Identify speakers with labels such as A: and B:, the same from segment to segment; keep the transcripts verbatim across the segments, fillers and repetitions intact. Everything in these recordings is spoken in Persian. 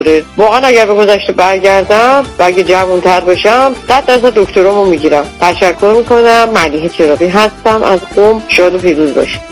A: واقعا اگر به گذشته برگردم و اگه جوان‌تر باشم صد درصد دکترامو میگیرم. تشکر میکنم. ملیحه چراغی هستم از قم. شاد و پیروز باشید.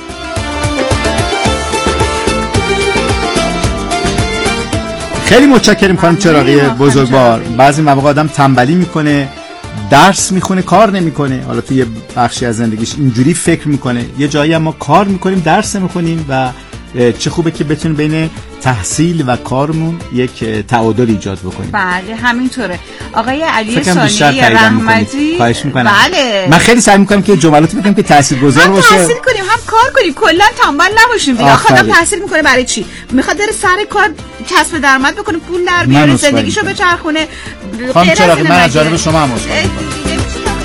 B: خیلی متشکریم خانم چراغی بزرگوار. بعضی مواقع آدم تنبلی میکنه، درس میخونه، کار نمیکنه. حالا توی بخشی از زندگیش اینجوری فکر میکنه، یه جایی هم ما کار میکنیم درس نمیخونیم و چه خوبه که بتونیم بین تحصیل و کارمون یک تعادل ایجاد بکنیم.
C: بله همینطوره. آقای علی ثانی رحمتی،
B: خواهش میکنم.
C: بله
B: من خیلی سعی میکنم که جملاتی بگم که تاثیرگذار باشه.
C: هم تحصیل کنیم هم کار کنیم، کلا تنبل نباشیم دیگه. آخه آدم تحصیل میکنه برای چی؟ میخواد بره سر کار کسب درآمد بکنه، پول در بیاره، زندگیشو بچرخونه.
B: خانم چراغی من از جانب شما هم عذرخواهی میکنم.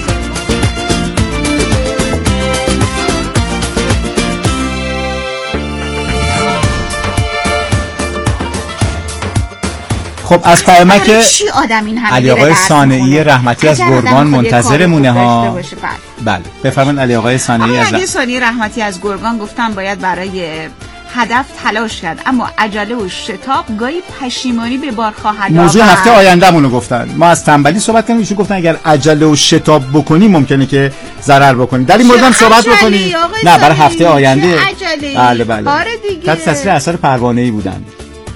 B: خب از پیامک علی آقای صانعی رحمتی از گرگان منتظرمونه ها. بله بفرمایید علی آقای صانعی از
C: علی صانعی رحمتی از گرگان گفتن باید برای هدف تلاش کرد، اما عجله و شتاب گاهی پشیمانی به بار خواهد آورد.
B: موضوع هفته آیندهمونو گفتن. ما از تنبلی صحبت کنیم، ایشون گفتن اگر عجله و شتاب بکنی ممکنه که ضرر بکنی. در این مورد هم صحبت بکنیم. نه برای هفته آینده. بله بله.
C: آره دیگه.
B: تحت تاثیر اثر پروانه‌ای بودن.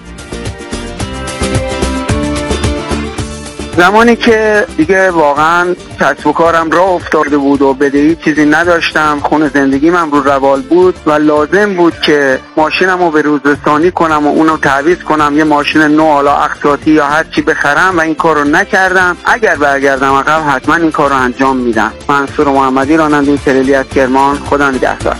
D: زمانی که دیگه واقعا کسب و کارم راه افتاده بود و بدهی چیزی نداشتم، خون زندگیم هم رو روال بود و لازم بود که ماشینم رو به روزرسانی کنم و اونو تعویض کنم، یه ماشین نو حالا اقساطی یا هر چی بخرم و این کار رو نکردم. اگر برگردم عقب حتما این کار رو انجام میدم. منصور محمدی، راننده تریلی از کرمان. خدا نگهدار.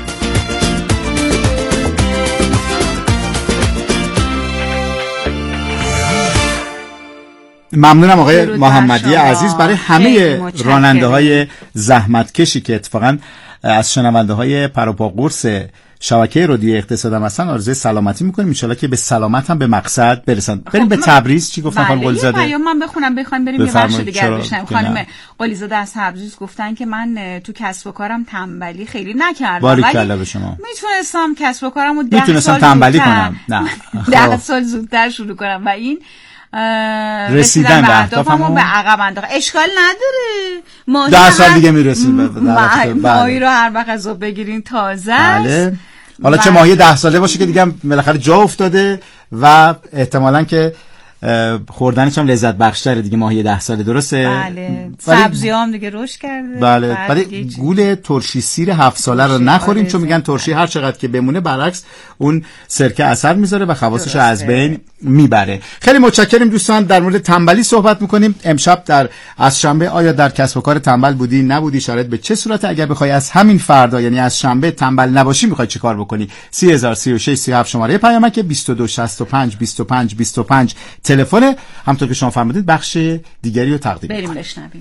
B: ممنونم آقای محمدی عزیز برای همه راننده های زحمتکشی که اتفاقا از شنونده های پروپا قرص شبکه رادیو اقتصاد هم هستن. آرزوی سلامتی میکنیم، ان شاءالله که به سلامت هم به مقصد برسن. بریم به تبریز. چی گفتن خانم قلیزاده؟
C: بله من بخونم بخوایم بریم یه بخش دیگه بشنویم. خانم قلیزاده از تبریز گفتن که من تو کسب و کارم تنبلی خیلی نکردم،
B: ولی به شما
C: میتونستم کسب و کارمو ده
B: میتونستم تنبلی کنم. نه
C: ده سال زودتر شروع کنم و این
B: رسیدن به
C: اهدافمو به عقب انداختم. اشکال نداره، ماهی
B: ده سال دیگه میرسیم.
C: ماهی رو هر وقت از آب بگیرین تازه است.
B: حالا چه ماهی ده ساله باشه که دیگه بالاخره جا افتاده و احتمالاً که خوردنش هم لذت بخش‌تره دیگه. ماهی ده ساله درسته.
C: بله سبزی هم دیگه رشد کرده.
B: بله ولی گول ترشی سیر هفت ساله رو نخوریم، چون میگن ترشی هر چقدر که بمونه برعکس اون سرکه اثر میذاره و خواصش رو از بین میبره. خیلی متشکریم دوستان. در مورد تنبلی صحبت میکنیم امشب در از شنبه. آیا در کسب و کار تنبل بودی نبودی؟ شرایط به چه صورت؟ اگر بخوای از همین فردا یعنی از شنبه تنبل نباشی میخوای چه کار بکنی؟ سی هزار سی و شش سی و هفت شماره پیامک بیست و دو شصت و پنج بیست و پنج بیست و پنج تلفن. همونطور که شما فرمودید بخش دیگری رو تقدیم
C: بریم بشنویم.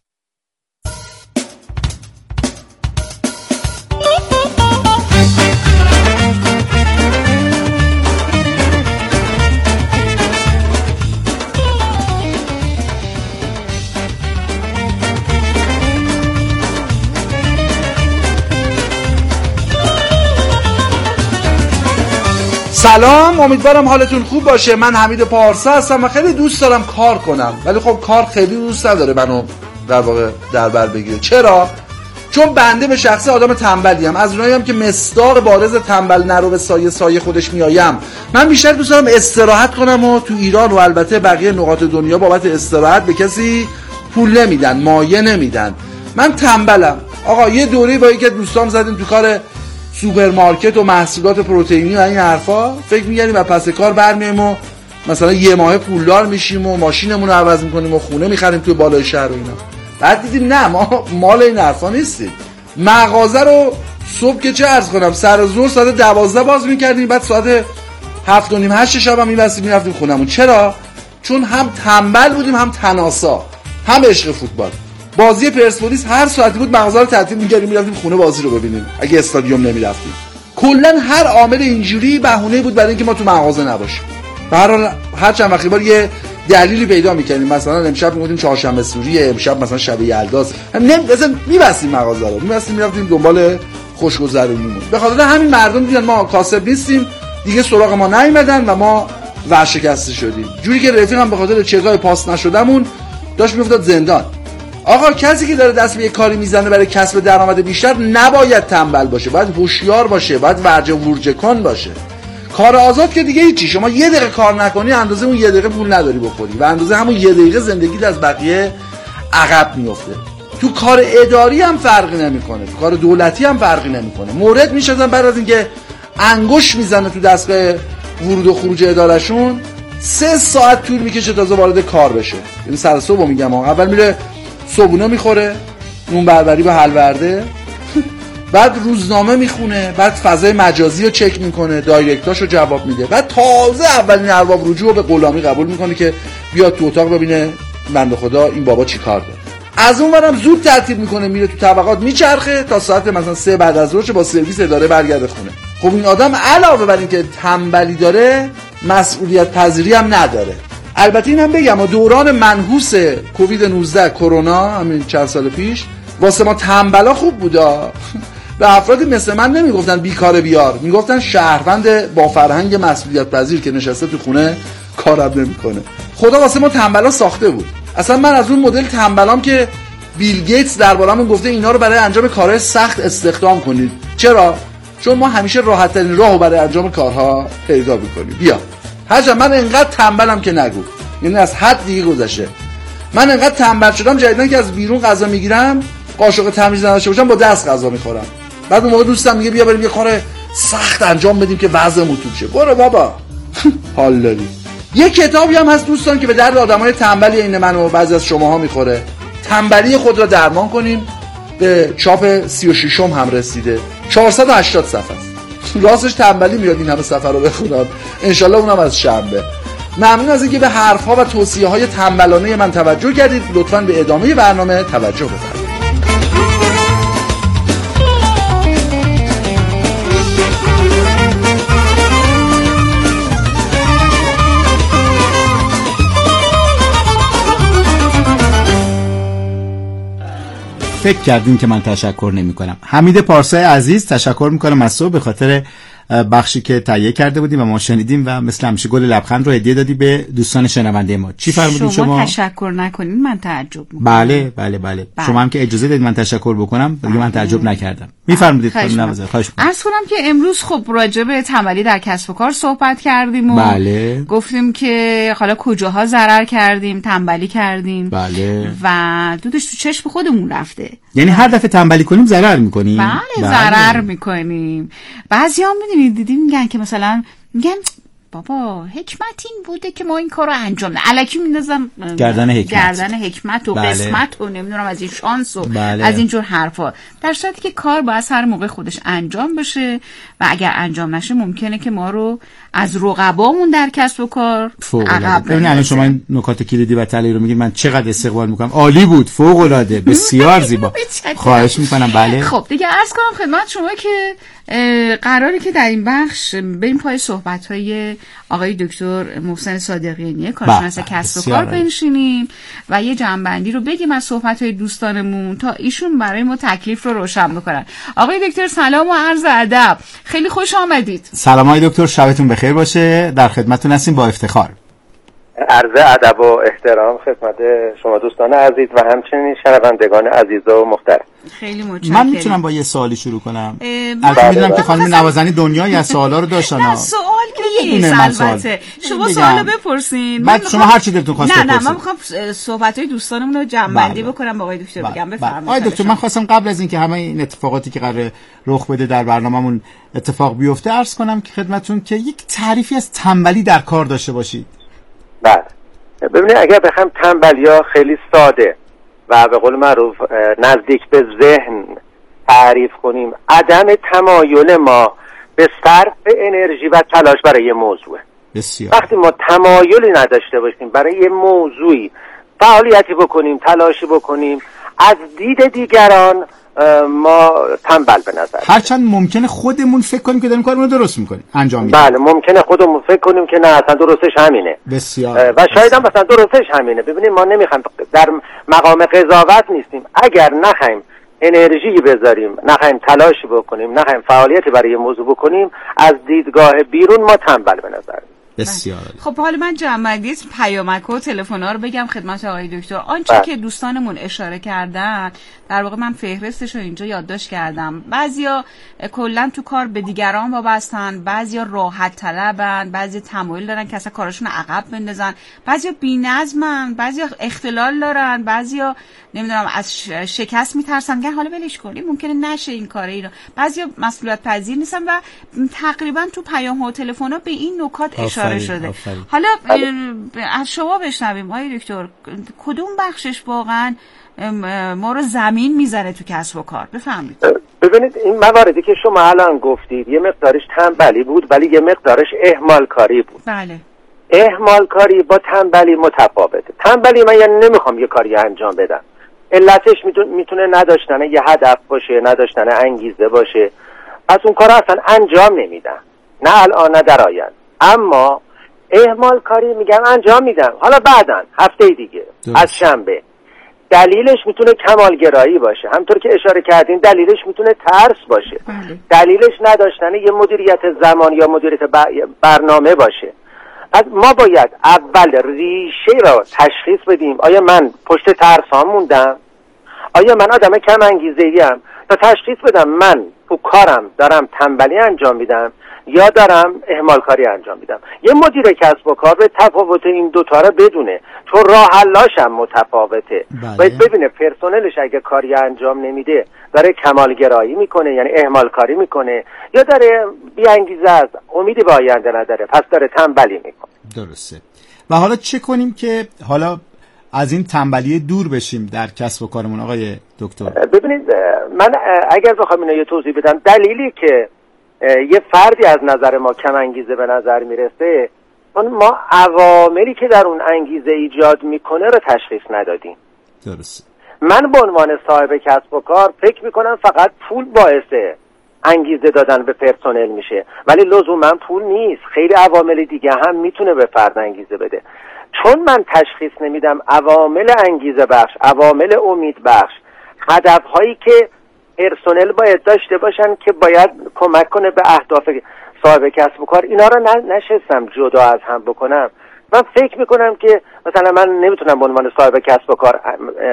E: سلام، امیدوارم حالتون خوب باشه. من حمید پارسا هستم و خیلی دوست دارم کار کنم، ولی خب کار خیلی دوست نداره منو در واقع در بر بگیره. چرا؟ چون بنده به شخصه آدم تنبلی ام، از اوناییم که مصداق بارز تنبل نرو به سایه سایه خودش میایم. من بیشتر دوست دارم استراحت کنم و تو ایران و البته بقیه نقاط دنیا بابت استراحت به کسی پول نمیدن، مایه نمیدن. من تنبلم. آقا یه دوره با یکی دوستان زدیم تو کار سوپرمارکت و محصولات پروتئینی و این حرفا، فکر می‌کردیم و پس کار برمیایم و مثلا یه ماه پولدار میشیم و ماشینمون رو عوض می‌کنیم و خونه می‌خریم تو بالای شهر و اینا. بعد دیدیم نه، ما مال این حرفا نیستیم. مغازه رو صبح که چه عرض کنم سر ظهر ساعت دوازده باز می‌کردیم، بعد ساعت هفت و نیم هشت شب هم می‌بستیم می‌رفتیم خونمون. چرا؟ چون هم تنبل بودیم، هم تناسا، هم عشق فوتبال. بازی پرسپولیس هر ساعتی بود مغازه رو تعطیل می‌کردیم می‌رفتیم خونه بازی رو ببینیم اگه استادیوم نمی‌رفتیم. کلا هر عامل اینجوری بهونه بود برای اینکه ما تو مغازه نباشیم. به هر حال هر چند وقتی بار یه دلیلی پیدا می‌کردیم، مثلا امشب می‌گفتیم چهارشنبه سوریه، امشب مثلا شب یلداست، نمی مثلا می‌بستیم مغازه رو، می‌بستیم می‌رفتیم دنبال خوشگذرونیمون. به خاطر همین مردم دیدن ما کاسب نیستیم دیگه، سراغ ما نیومدن و ما ورشکسته شدیم. جوری که رفیقم به خاطر چگاه پاس نشدمون داشت میافتاد زندان. آقا کسی که داره دست به یک کاری میزنه برای کسب درآمد بیشتر نباید تنبل باشه، باید هوشیار باشه، باید ورجه ورجه کن باشه. کار آزاد که دیگه هیچی، شما یه دقیقه کار نکنی اندازه اون یه دقیقه پول نداری بخوری و اندازه همون یه دقیقه زندگیت از بقیه عقب میفته. تو کار اداری هم فرقی نمیکنه، تو کار دولتی هم فرقی نمیکنه. مورد میشدن بعد از اینکه انگوش میزنه تو دستگاه ورود و خروج ادارشون سه ساعت طول میکشه تازه وارد کار بشه. یعنی سر صبح میگم اول میره صبحونه میخوره، نون بربری با حلورده، بعد روزنامه میخونه، بعد فضای مجازی رو چک میکنه، دایرکتاشو جواب میده، بعد تازه اولین ارباب رجوع رو به غلامی قبول میکنه که بیاد تو اتاق ببینه بنده خدا این بابا چی کار داره. از اون ورم زود ترتیب میکنه، میره تو طبقات میچرخه تا ساعت مثلا سه بعد از ظهر با سرویس اداره برگرده خونه. خب این آدم علاوه بر اینکه تنبلی داره مسئولیت پذیری هم نداره. البته اینم بگم دوران منحوس کووید نوزده کرونا همین چند سال پیش واسه ما تنبلا خوب بودا. به افرادی مثل من نمیگفتن بیکار بیار، میگفتن شهروند با فرهنگ مسئولیت پذیر که نشسته تو خونه کارم نمیکنه. خدا واسه ما تنبلا ساخته بود. اصلا من از اون مدل تنبلام که بیل گیتس دربارمون گفته اینا رو برای انجام کارهای سخت استخدام کنید. چرا؟ چون ما همیشه راحت ترین راهو برای انجام کارها پیدا میکنیم. بیا حاجا من انقدر تنبلم که نگو، یعنی از حد دیگه گذشته. من انقدر تنبل شدم جدیدن که از بیرون غذا میگیرم قاشق تمیز نداشته باشم با دست غذا میخورم. بعد اون موقع دوستم میگه بیا بریم یه کار سخت انجام بدیم که وضعمون خوب شه. برو بابا حال داری. یه کتابی هم هست دوستان که به درد آدمای تنبلی این من و بعضی از شماها میخوره. تنبلی خود را درمان کنیم. به چاپ سی و شش هم رسیده. چهارصد و هشتاد صفحه است. راستش تنبلی میاد این همه صفحه رو بخونم. انشالله اونم از شنبه. ممنون از اینکه به حرفها و توصیه‌های تنبلانه من توجه کردید. لطفاً به ادامه برنامه توجه بفرمایید.
B: فکر کردین که من تشکر نمی کنم. حمید پارسای عزیز تشکر میکنم از تو به خاطر بخشی که تهیه کرده بودیم و ما شنیدیم و مثل همیشه گل لبخند رو هدیه دادی به دوستان شنونده ما. چی فرمودین شما؟
C: شما تشکر نکنین من تعجب میکنم.
B: بله بله بله, بله. شما هم که اجازه دادید من تشکر بکنم دیگه من تعجب نکردم. میفرمودید خانم نوازه. خواهش می‌کنم.
C: عرض کنم که امروز خب راجع به تنبلی در کسب و کار صحبت کردیم و
B: بله.
C: گفتیم که حالا کجاها ضرر کردیم، تنبلی کردیم.
B: بله.
C: و دودش تو چشم خودمون رفته.
B: یعنی هر دفعه تنبلی کنیم ضرر میکنیم.
C: بله, بله. ضرر میکنیم. بعضی‌ها میدونید دیدیم میگن که مثلا میگن بابا حکمت این بوده که ما این کارو انجام نه الکی میندازم
B: گردن حکمت
C: گردن حکمت و
B: بله.
C: قسمت و نمیدونم از این شانس و
B: بله.
C: از اینجور حرفا، در صورتی که کار باید هر موقع خودش انجام بشه و اگر انجام نشه ممکنه که ما رو از رقبامون در کسب و کار عقب
B: ببینید. الان شما این نکات کلیدی و تحلیل رو میگید من چقدر استقبال میکنم. عالی بود، فوق العاده، بسیار زیبا. خواهش میکنم. بله
C: خب دیگه عرض کنم خدمت شما که قراره که در این بخش بریم پای صحبت‌های آقای دکتر محسن صادقیانی کارشناس کسب و کار بنشینیم و یه جنبندی رو بگیم از صحبت‌های دوستانمون تا ایشون برای ما تکلیف رو روشن بکنن. آقای دکتر سلام و عرض ادب، خیلی خوش آمدید.
B: سلام آقای دکتر، شبتون بخیر باشه. در خدمتتون هستیم با افتخار.
F: عرض ادب و احترام خدمت شما دوستان عزیز و همچنین شنوندگان عزیز و محترم.
C: خیلی متشکرم.
B: من میتونم با یه سوالی شروع کنم؟ البته میدونم که خانم نوازنی دنیای از سوالا رو داشتن.
C: نه سوال که نیست، البته شما سوالو بپرسین.
B: بعد شما هر چی دلتون خواست بپرسین.
C: نه نه من میخوام صحبت‌های دوستانمون رو جمع‌بندی بکنم با آقای دکتر بگم. بفرمایید.
B: آقای دکتر من خواستم قبل از اینکه همه این اتفاقاتی که قراره رخ بده در برنامه‌مون اتفاق بیفته عرض کنم که خدمتتون که یک تعریفی از تنبلی در کار داشته باشید.
F: بله ببینید اگر بخوام تنبلیا خیلی ساده و به قول معروف نزدیک به ذهن تعریف کنیم، عدم تمایل ما به صرف انرژی و تلاش برای یه موضوع.
B: بسیار.
F: وقتی ما تمایلی نداشته باشیم برای یه موضوعی فعالیتی بکنیم، تلاشی بکنیم، از دید دیگران ما تنبل به نظر.
B: هرچند ممکنه خودمون فکر کنیم که داریم کارمون رو درست میکنیم، انجام میدیم.
F: بله ممکنه خودمون فکر کنیم که نه اصلا درستش همینه.
B: بسیار.
F: و شاید هم مثلا درستش همینه. ببینید ما نمیخوایم در مقام قضاوت نیستیم. اگر نخوایم انرژی بذاریم، نخوایم تلاشی بکنیم، نخوایم فعالیتی برای موضوع بکنیم، از دیدگاه بیرون ما تنبل به نظر میاد.
B: بسیار.
C: خب حالا من جمع‌بندی پیامک و تلفن‌ها رو بگم خدمت آقای دکتر. آنچه بله. که دوستانمون اشاره کردن در واقع من فهرستش رو اینجا یادداشت کردم. بعضیا کلا تو کار به دیگران وابستن، بعضیا راحت طلبن، بعضی تمایل دارن که اصلا کارشون عقب بندازن، بعضیا بی‌نظمن، بعضیا اختلال دارن، بعضیا نمیدونم از شکست میترسن، میگن حالا ولش کنیم ممکنه نشه این کاره ای رو. بعضیا مسئولیت پذیر نیستن و تقریبا تو پیام و تلفن‌ها به این نکات اشاره شده. آفرین. حالا از شما بشنویم آقای دکتر کدوم بخشش واقعا ما رو زمین میزنه تو کسب و کار؟ بفهمید.
F: ببینید این مواردی که شما الان گفتید یه مقدارش تنبلی بود ولی یه مقدارش اهمال کاری بود.
C: بله.
F: اهمال کاری با تنبلی متفاوته. تنبلی من یعنی نمیخوام یه کاری انجام بدم. علتش میتونه نداشتن یه هدف باشه، نداشتن انگیزه باشه. از اون کار اصلا انجام نمیدم. نه الان نه در آینده. اما اهمال کاری میگم انجام میدم. حالا بعداً هفته دیگه دوست. از شنبه. دلیلش میتونه کمالگرایی باشه. همطور که اشاره کردین دلیلش میتونه ترس باشه.
C: بله.
F: دلیلش نداشتن یه مدیریت زمان یا مدیریت برنامه باشه. از ما باید اول ریشه را تشخیص بدیم. آیا من پشت ترس ها موندم؟ آیا من آدم کم انگیزه ایم؟ تا تشخیص بدم من تو کارم دارم تنبلی انجام میدم یا دارم اهمال کاری انجام میدم. یه مدیر کسب و کار به تفاوت این دوتا رو بدونه، چون راه حلاش هم متفاوته.
B: بله.
F: باید ببینه پرسنلش اگه کاری انجام نمیده داره کمالگرایی میکنه، یعنی اهمال کاری میکنه، یا داره بی انگیزه است، امیدی به آینده نداره، پس داره تنبلی میکنه.
B: درسته. و حالا چه کنیم که حالا از این تنبلی دور بشیم در کسب و کارمون آقای دکتر؟
F: ببینید من اگر بخوام اینو یه توضیح بدم، دلیلی که یه فردی از نظر ما کم انگیزه به نظر میرسه ما عواملی که در اون انگیزه ایجاد میکنه رو تشخیص ندادیم.
B: درسته.
F: من به عنوان صاحب کسب و کار فکر میکنم فقط پول باعث انگیزه دادن به پرسنل میشه، ولی لزوما پول نیست، خیلی عوامل دیگه هم میتونه به فرد انگیزه بده. چون من تشخیص نمیدم عوامل انگیزه بخش، عوامل امید بخش، هدف هایی که پرسنل باید داشته باشن که باید کمک کنه به اهداف صاحب کسب و کار، اینا رو نشستم جدا از هم بکنم. من فکر میکنم که مثلا من نمیتونم به عنوان صاحب کسب و کار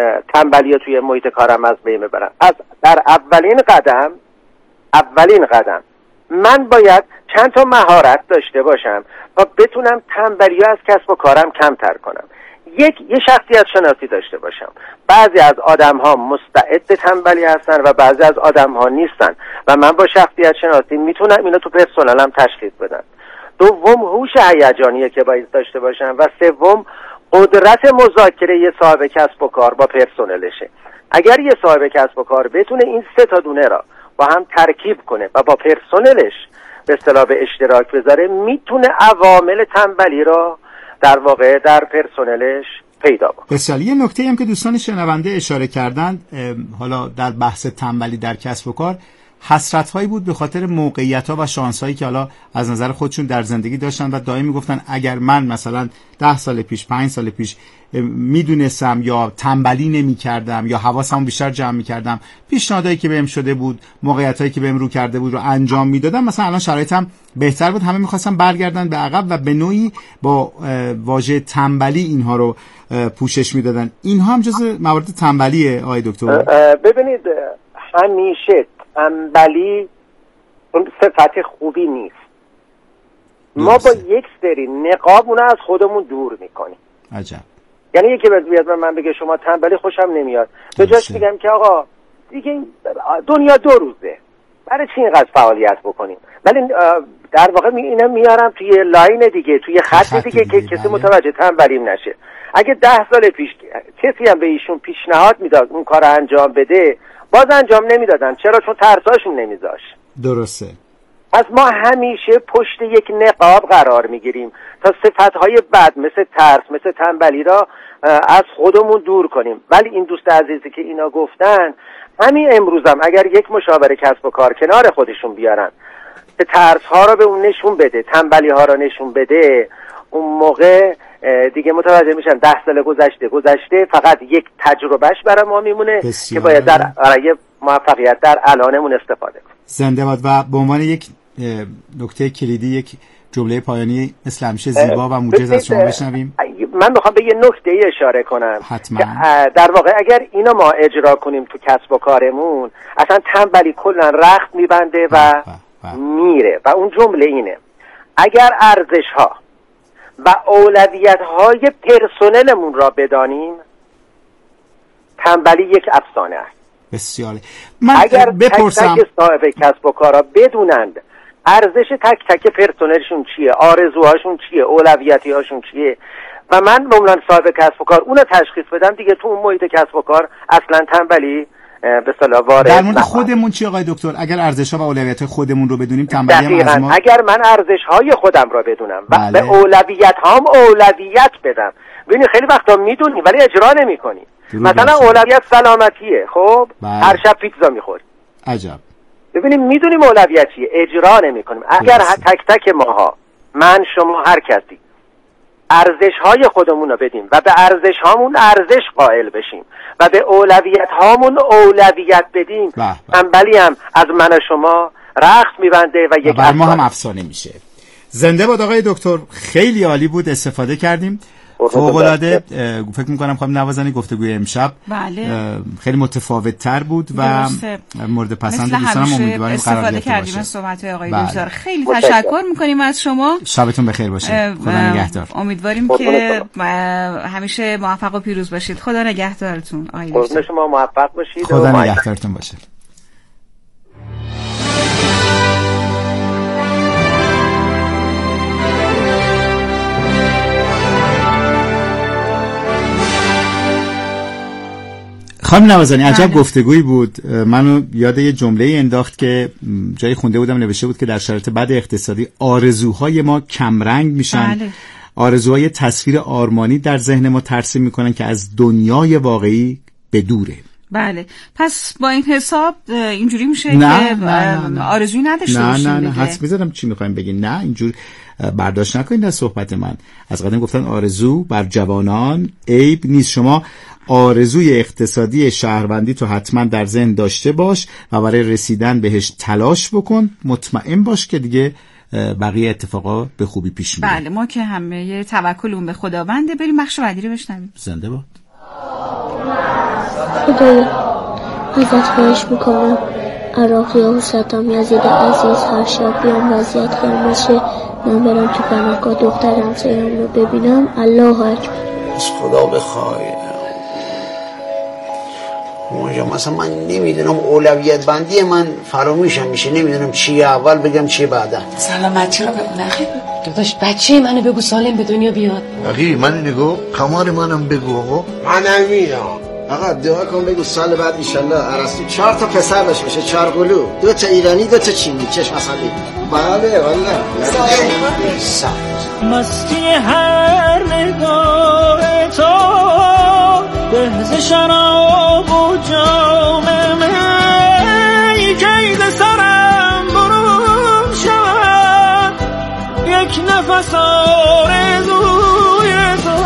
F: تنبلی رو توی محیط کارم از بین ببرم. پس در اولین قدم اولین قدم من باید چند تا مهارت داشته باشم و بتونم تنبلی از کسب و کارم کمتر کنم. یک یه شخصیت شناسی داشته باشم. بعضی از آدم ها مستعد تنبلی هستن و بعضی از آدم ها نیستن و من با شخصیت شناسی میتونم اینو تو پرسنلم تشخیص بدم. دوم هوش هیجانیه که باید داشته باشم و سوم قدرت مذاکره یه صاحب کسب و کار با پرسنلشه. اگر یه صاحب کسب و کار بتونه این سه تا دونه را با هم ترکیب کنه و با پرسنلش به اصطلاح به اشتراک بذاره، میتونه عوامل تنبلی را در واقع در پرسنلش پیدا کنه.
B: بسیار. یه نکته هم که دوستان شنونده اشاره کردن حالا در بحث تنبلی در کسب و کار، حسرت هایی بود به خاطر موقعیت ها و شانس هایی که حالا از نظر خودشون در زندگی داشتن و دائم میگفتن اگر من مثلا ده سال پیش پنج سال پیش میدونستم یا تنبلی نمی کردم یا حواسم بیشتر جمع می کردم، پیشنهادایی که بهم شده بود، موقعیت هایی که بهم رو کرده بود رو انجام میدادم، مثلا الان شرایطم بهتر بود. همه میخواستم برگردن به عقب و به نوعی با واژه تنبلی اینها رو پوشش میدادن. اینها هم جزء موارد تنبلیه آقای دکتر؟
F: ببینید همیشه تنبلی اون صفت خوبی نیست. ما با یک سری نقاب اون از خودمون دور میکنیم.
B: عجب.
F: یعنی یکی بیاد من بگه شما تنبلی خوشم نمیاد، به جاش میگم که آقا دیگه دنیا دو روزه، برای چی اینقدر فعالیت بکنیم؟ ولی در واقع اینا میارم توی لاین دیگه، توی خط دیگه که کسی متوجه تنبلیم نشه. اگه ده سال پیش کسی هم به ایشون پیشنهاد میداد اون کار انجام بده، باز انجام نمیدادن. چرا؟ چون ترساشون نمیذاش.
B: درسته.
F: از ما همیشه پشت یک نقاب قرار میگیریم تا صفتهای بد مثل ترس، مثل تنبلی را از خودمون دور کنیم. ولی این دوست عزیزی که اینا گفتن، همین امروزم اگر یک مشاور کسب و کار کنار خودشون بیارن که ترس ها را به اون نشون بده، تنبلی ها را نشون بده، اون موقع دیگه متوجه میشن ده سال گذشته گذشته فقط یک تجربهش برای ما میمونه که باید در برای موفقیت در الانمون استفاده کنیم.
B: زنده باد. و به عنوان یک نکته کلیدی یک جمله پایانی مثل همیشه زیبا و موجز از شما بشنویم.
F: من میخوام به یه نکته اشاره کنم
B: حتما.
F: که در واقع اگر اینو ما اجرا کنیم تو کسب و کارمون، اصلا تنبلی کلا رخت میبنده و میره. و اون جمله اینه: اگر ارزش ها و اولویت های پرسنلمون را بدانیم، تنبلی یک افسانه است.
B: بسیار. من
F: اگر
B: بپرسم
F: تک تک صاحب کسب و کارا بدونند ارزش تک تک پرسنلشون چیه، آرزوهاشون چیه، اولویتیاشون چیه، و من به عنوان صاحب کسب و کار اونو تشخیص بدم، دیگه تو اون محیط کسب و کار اصلا تنبلی به اصطلاح وارد
B: در مورد خودمون چی آقای دکتر؟ اگر ارزش‌ها و اولویت‌های خودمون رو بدونیم، تنبلی هم از ما.
F: اگر من ارزش‌های خودم رو بدونم و
B: بله.
F: به اولویت‌هام اولویت بدم. ببینید خیلی وقتا میدونی ولی اجرا نمی‌کنی. مثلا اولویت سلامتیه، خب بله. هر شب پیتزا می‌خوری.
B: عجب.
F: ببینیم میدونیم اولویت چیه، اجرا نمی‌کنیم. اگر تک تک ماها، من شما هر کسی، ارزش‌های خودمون رو بدیم و به ارزش‌هامون ارزش قائل بشیم و به اولویت‌هامون اولویت بدیم، تنبلی هم از من و شما رخت می‌بنده و یک
B: بر ما هم افسانه میشه. زنده باد آقای دکتر، خیلی عالی بود، استفاده کردیم. فوق‌العاده. فکر می‌کنم خانم نوازنی گفتگوی امشب
C: بله.
B: خیلی متفاوت تر بود و
C: درسته.
B: مورد پسند دوستانم امیدواریم قرار گرفته باشه. کردیم
C: از صحبت‌های آقای
B: بله.
C: دکتر. خیلی تشکر می‌کنیم از شما.
B: شبتون بخیر باشه. خدا نگهدار.
C: امیدواریم که همیشه موفق و پیروز باشید. خدا نگهدارتون آقای
F: دکتر. شما موفق باشید.
B: خدا نگهدارتون باشه. خانم نوازنی عجب گفتگویی بود. منو یاد یه جمله انداخت که جایی خونده بودم، نوشته بود که در شرایط بد اقتصادی آرزوهای ما کمرنگ میشن. بله. آرزوهای تصویر آرمانی در ذهن ما ترسیم میکنن که از دنیای واقعی به دوره.
C: بله. پس با این حساب اینجوری میشه
B: نه،
C: که
B: نه، نه،
C: آرزویی نداشته باشیم.
B: نه نه نه حدس می‌زدم چی میخوایم بگین. نه اینجور برداشت نکنید از صحبت من. از قدیم گفتن آرزو بر جوانان عیب نیست. شما آرزوی اقتصادی شهروندی تو حتما در ذهن داشته باش و برای رسیدن بهش تلاش بکن. مطمئن باش که دیگه بقیه اتفاقا به خوبی پیش میره.
C: بله، ما که همه توکلمون به خداونده. بریم بخش بعدی رو بشنویم.
B: زنده باد.
G: خدایا ازت خواهش میکنم عراقی ها و صدام یزید عزیز هر شب بیان وضعیت قرمز من برم تو پناهگاه دختر همسایه‌ام رو ببینم. الله اکبر.
H: از خدا بخوای ماجا، مثلا من نمیدونم اولویت بندی من فرامیشم میشه، نمیدونم چیه اول بگم چیه بعدا.
I: سلامت چرا بگو نخیر داداش، بچه منو بگو سالم به دنیا بیاد.
J: آقی من نگو قمار منم بگو. آقا
H: منم میرم. آقا دعا کن بگو سال بعد انشالله ارسطو چهار تا پسر داشت باشه، چهار قلو، دو تا ایرانی دو تا چینی، چشم اصلی. بله والله
K: مستی هر نگاه تو به شراب و جام می کید سرم برون شد یک نفس آرزوی تو.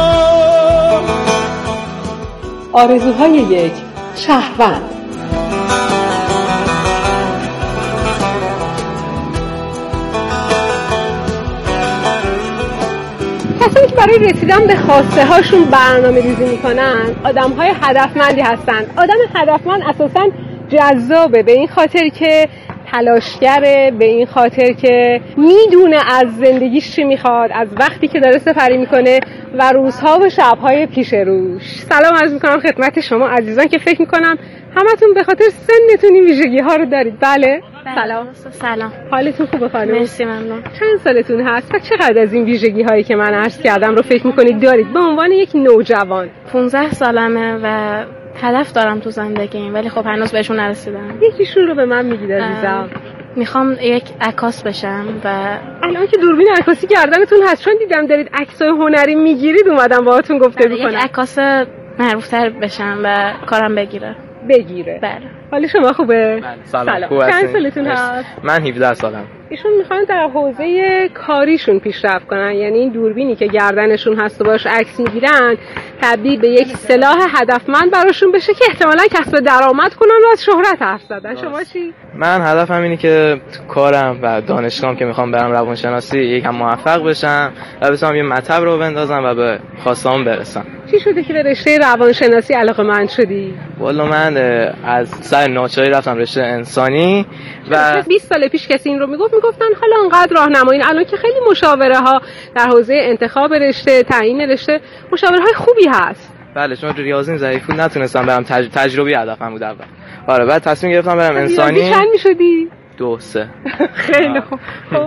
L: آرزوهای یک شهروند. کسانی که برای رسیدن به خواسته هاشون برنامه ریزی میکنن آدم های هدفمندی هستن. آدم هدفمند اساساً جذابه به این خاطر که تلاشگره، به این خاطر که میدونه از زندگیش چی میخواد، از وقتی که داره سپری میکنه و روزها و شبهای پیش روش. سلام عرض میکنم خدمت شما عزیزان که فکر میکنم همتون به خاطر سنتون این ویژگی ها رو دارید. بله؟ سلام.
M: سلام.
L: حالتون خوبه خانم؟
M: مرسی ممنون.
L: چند سالتون هست و چقدر از این ویژگی هایی که من عرض کردم رو فکر میکنید دارید به عنوان یک نوجوان؟
M: پانزده سالمه و هدف دارم تو زندگیم ولی خب هنوز بهشون نرسیدم.
L: یکیشون رو به من میگید عزیزم؟
M: میخوام یک عکاس بشم و
L: الان که دوربین عکاسی کردنتون هست چون دیدم دارید عکسای هنری میگیرید اومدم باهاتون گفتگو کنم.
M: یک عکاس معروف‌تر بشم و کارم بگیره.
L: بگیره.
M: بله.
L: حالا شما خوبه؟
N: بله. سلام. سلام.
L: چند سالتون هست؟
N: من هفده سالم.
L: ایشون میخوان در حوزه کاریشون پیشرفت کنن، یعنی این دوربینی که گردنشون هست و باش عکس میگیرن تبدیل به یک سلاح هدفمند براشون بشه که احتمالاً کسب درآمد کنن و از شهرت حرف زدن. شما چی؟
N: من هدفم اینه که کارم و دانشگاهم که میخوام برم روانشناسی یکم موفق بشم و بتونم یه مطب رو بندازم و به خواستهام برسم.
L: چی شده که به رشته روانشناسی علاقه‌مند شدی؟
N: والا من از سر ناچاری رفتم رشته انسانی و
L: بیست سال پیش کسی این رو میگفت میگفتن حالا انقدر راهنمایی، الان که خیلی مشاوره ها در حوزه انتخاب رشته، تعیین رشته، مشاوره های خوبی هست.
N: بله، چون ریاضیم ضعیف بود نتونستم برم، تج... تجربی هدفم بود اول. آره، بعد تصمیم گرفتم برم انسانی.
L: ریاضی چند میشدی؟
N: دو سه.
L: خیلی خوب.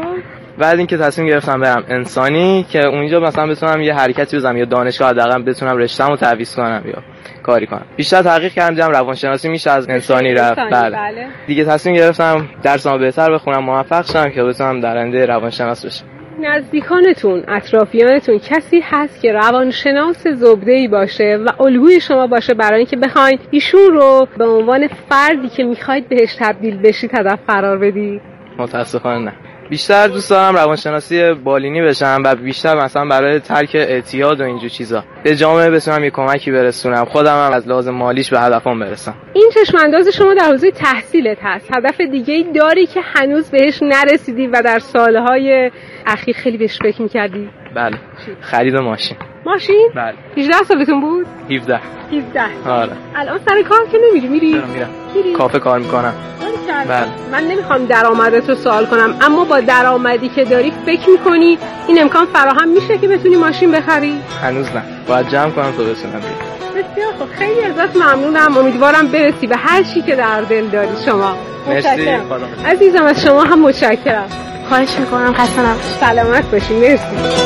N: بعد اینکه تصمیم گرفتم برم انسانی که اونجا مثلا بتونم یه حرکتی بزنم یا دانشگاه حداقل بتونم رشته‌مو تعویض کنم یا کاری کنم. بیشتر تحقیق کردم دیدم روانشناسی میشه از انسانی رفت. بله. بله. دیگه تصمیم گرفتم درسامو بهتر بخونم، موفق شم که بتونم در آینده روانشناس بشم.
L: نزدیکانتون، اطرافیانتون کسی هست که روانشناس زبده‌ای باشه و الگوی شما باشه برای اینکه بخواید ایشون رو به عنوان فردی که میخواید بهش تبدیل بشید هدف قرار بدید؟
N: متاسفانه نه. بیشتر دوست دارم روانشناسی بالینی بشم و بیشتر مثلا برای ترک اعتیاد و اینجور چیزا به جامعه بتونم یه کمکی برسونم، خودم هم از لحاظ مالیش به هدفم برسم.
L: این چشم انداز شما در حوزه تحصیلت هست، هدف دیگه‌ای داری که هنوز بهش نرسیدی و در سالهای اخیر خیلی بهش فکر می‌کردی؟
N: بله. خرید ماشین.
L: ماشین؟
N: بله.
L: هجده سالتون بود؟
N: هفده.
L: هفده.
N: آره.
L: الان سر کار که نمیری؟ میری؟
N: میرم میرم. کافه کار میکنم.
L: بله. من نمیخوام درآمدت رو سوال کنم، اما با درآمدی که داری فکر میکنی این امکان فراهم میشه که بتونی ماشین بخری؟
N: هنوز نه. باید جمع کنم تا بتونم.
L: بسیار خوب، خیلی ازت ممنونم. امیدوارم برسی به هر چی که در دل داری شما.
N: مرسی.
L: عزیزم از شما هم متشکرم.
M: خواهش میکنم. خسته نباشید.
L: سلامت باشین. مرسی.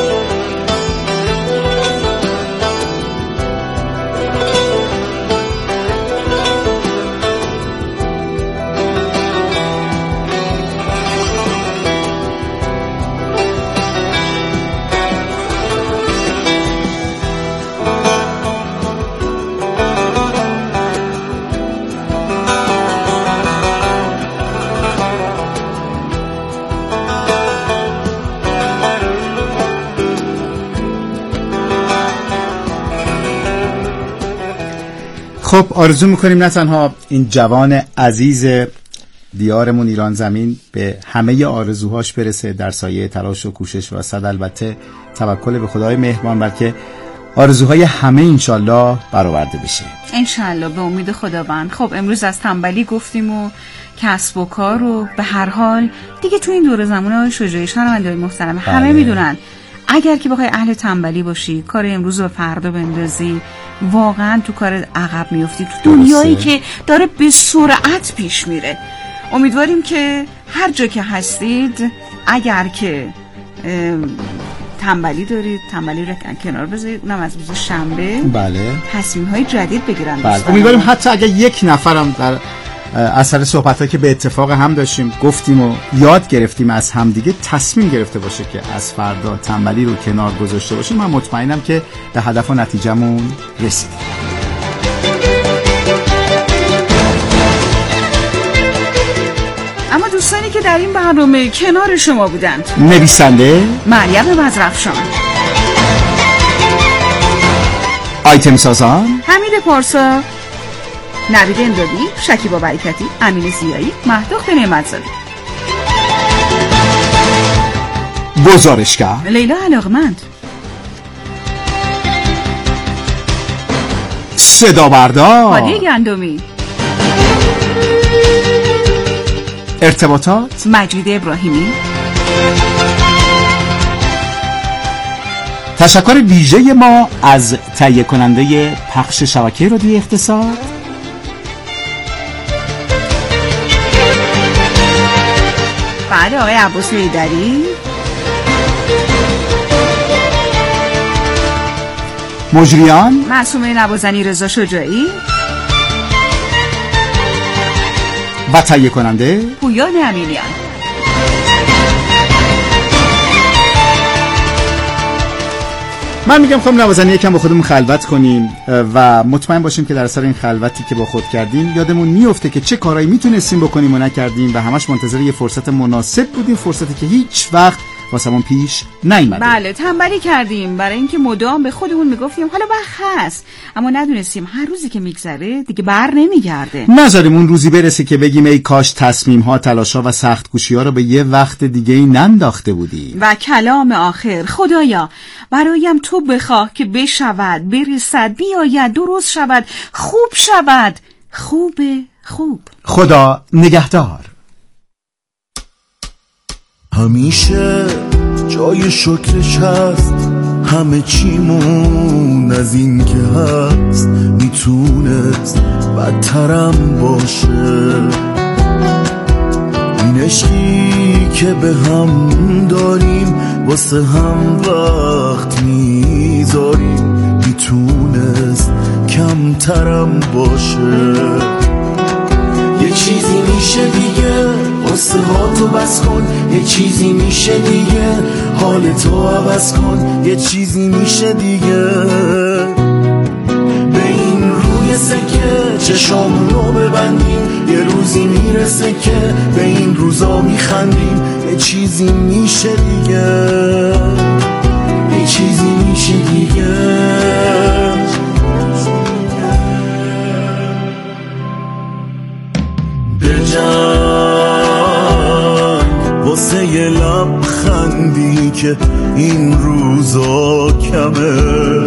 B: خب آرزو میکنیم نه تنها این جوان عزیز دیارمون ایران زمین به همه آرزوهاش برسه در سایه تلاش و کوشش و صد البته توکل به خدای مهربان، بلکه آرزوهای همه انشالله برآورده بشه
C: انشالله به امید خداوند. خب امروز از تنبلی گفتیم و کسب و کار رو به هر حال دیگه تو این دور زمان شجاعی شنونده‌های محترم بله. همه میدونن اگر که بخوای اهل تنبلی باشی، کار امروز رو فردا بندازی، واقعا تو کار عقب میفتی تو دنیایی که داره به سرعت پیش میره. امیدواریم که هر جا که هستید اگر که تنبلی دارید تنبلی رو کنار بذارید، اونم از روز شنبه
B: بله
C: تصمیم‌های جدید بگیرن.
B: بله. امیدواریم حتی اگر یک نفرم در اثر صحبت‌هایی که به اتفاق هم داشتیم گفتیم و یاد گرفتیم از همدیگه تصمیم گرفته باشه که از فردا تنبلی رو کنار گذاشته باشیم. من مطمئنم که به هدف و نتیجه‌مون رسیدیم.
C: اما دوستانی که در این برنامه کنار شما بودند:
B: نویسنده
C: مریم بزرافشان،
B: آیتم سازان
C: حمید پارسا، نوید اندادی، شکیبا برکتی، امین زیایی، مهدوخت نعمتزاده،
B: گزارشگر
C: لیلا علاقمند،
B: صدا بردار
C: هادی گندمی،
B: ارتباطات
C: مجید ابراهیمی.
B: تشکر ویژه ما از تهیه کننده پخش شبکه رادیو اقتصاد
C: بعد آقای عباس حیدری،
B: مجریان
C: معصومه نوازنی، رضا شجاعی
B: و تهیه کننده
C: پویان امینیان.
B: من میگم خب نوازنده یکم با خودمون خلوت کنیم و مطمئن باشیم که در اثر این خلوتی که با خود کردیم یادمون میفته که چه کارهایی میتونستیم بکنیم و نکردیم و همش منتظر یه فرصت مناسب بودیم، فرصتی که هیچ وقت واسمون پیش نیومده.
C: بله، تنبلی کردیم برای اینکه مدام به خودمون میگفتیم حالا وقت هست، اما ندونستیم هر روزی که میگذره دیگه بر نمیگرده.
B: نذاریم اون روزی برسه که بگیم ای کاش تصمیم ها، تلاش ها و سخت کوشی ها رو به یه وقت دیگه ای ننداخته بودیم.
C: و کلام آخر: خدایا برایم تو بخواه که بشود، برسد، بیاید، درست شود، خوب شود، خوب خوب.
B: خدا نگهدار.
O: همیشه جای شکرش هست، همه چیمون از این که هست میتونست بدترم باشه. این عشقی که به هم داریم واسه هم وقت میذاریم میتونست کمترم باشه. یه چیزی میشه دیگه قصه ها تو بس کن، یه چیزی میشه دیگه حال تو عوض کن، یه چیزی میشه دیگه به این روی سکه چشامونو ببندیم، یه روزی میرسه که به این روزا میخندیم. یه چیزی میشه دیگه، یه چیزی میشه دیگه. بجنگ واسه یه لبخندی که این روزا کمه،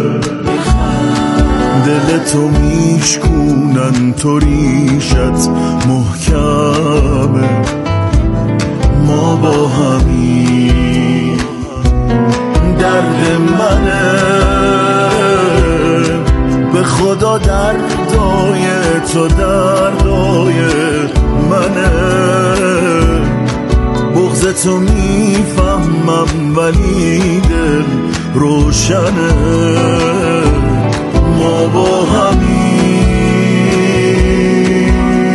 O: دلتو میشکونن تو ریشت محکمه. ما با همین درد منه، به خدا دردای تو دردای منه. بغضتو میفهمم ولی دل روشنه. ما با همین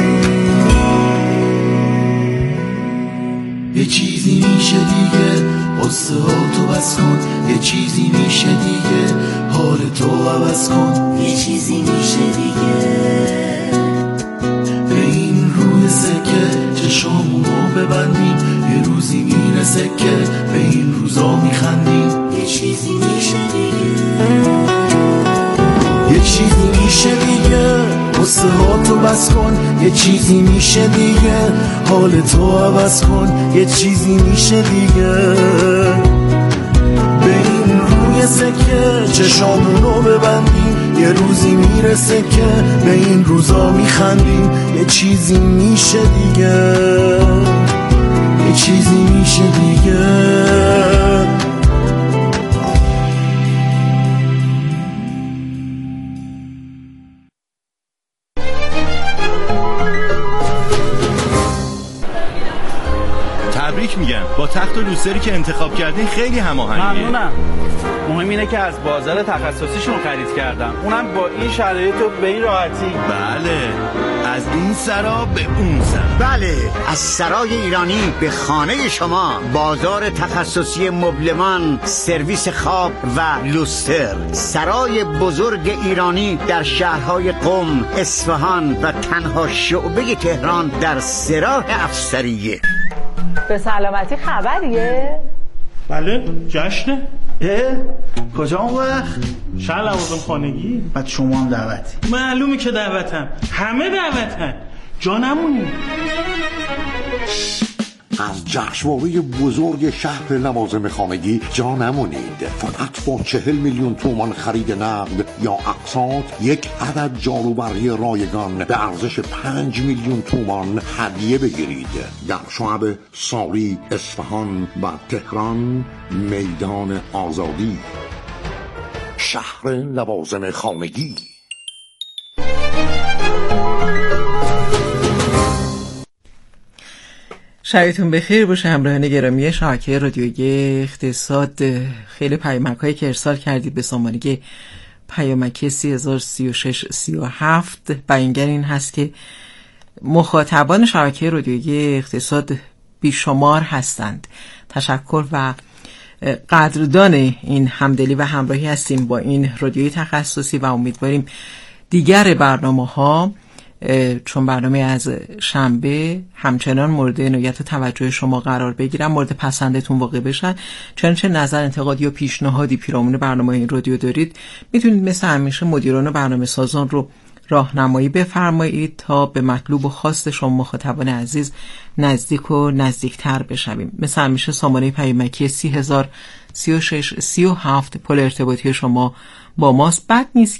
O: یه چیزی میشه دیگه قصه ها تو بس کن، یه چیزی میشه دیگه حال تو عوض کن، یه چیزی میشه دیگه به این روی سکه چشامونو ببندیم، یه روزی میرسه که به این روزا میخندیم. یه چیزی میشه دیگه، یه چیزی میشه دیگه قصه ها تو بس کن، یه چیزی میشه دیگه حال تو عوض کن، یه چیزی میشه دیگه به این روی سکه چشامونو ببندیم، یه روزی میرسه که به این روزا میخندیم. یه چیزی میشه دیگه، یه چیزی میشه دیگه.
P: تبریک میگم، با تخت و لوستری که انتخاب کردین خیلی هماهنگه.
Q: ممنونم. مهم اینه که از بازار تخصصیشون خرید کردم، اونم با این شرایط و به این راحتی.
P: بله، از این سرا به اون سرا.
R: بله، از سرای ایرانی به خانه شما. بازار تخصصی مبلمان، سرویس خواب و لوستر. سرای بزرگ ایرانی در شهرهای قم، اصفهان و تنها شعبه تهران در سراح افسریه.
S: به سلامتی خبریه؟
Q: بله، جشنه.
R: اه؟ کجا اون وقت؟
Q: شهر لوازم خانگی.
R: بعد شما هم دعوتی؟
Q: معلومه که دعوتم، همه دعوتن، جا نمونی.
J: از جشنواره بزرگ شهر لوازم خانگی جا نمونید. فقط با چهل میلیون تومان خرید نقد یا اقساط یک عدد جاروبرقی رایگان به ارزش پنج میلیون تومان هدیه بگیرید. در شعب ساری، اصفهان و تهران، میدان آزادی. شهر لوازم خانگی.
T: شبتون بخیر باشه همراهان گرامی شبکه رادیویی اقتصاد. خیلی پیامک‌هایی که ارسال کردید به شماره پیامک سه هزار و سی و شش سی و هفت بیانگر این هست که مخاطبان شبکه رادیویی اقتصاد بیشمار هستند. تشکر و قدردان این همدلی و همراهی هستیم با این رادیوی تخصصی و امیدواریم دیگر برنامه ها، چون برنامه از شنبه همچنان مورد عنایت و توجه شما قرار بگیرن، مورد پسندتون واقع بشن. چنانچه نظر، انتقاد یا پیشنهادی پیرامون برنامه این رادیو دارید، میتونید مثل همیشه مدیران و برنامه سازان رو راهنمایی بفرمایید تا به مطلوب و خواست شما مخاطبان عزیز نزدیک و نزدیکتر بشویم. مثل همیشه سامانه پیامکی سی هزار سی و شش سی و هفت پل ارتباطی شما با ماست. بد نیست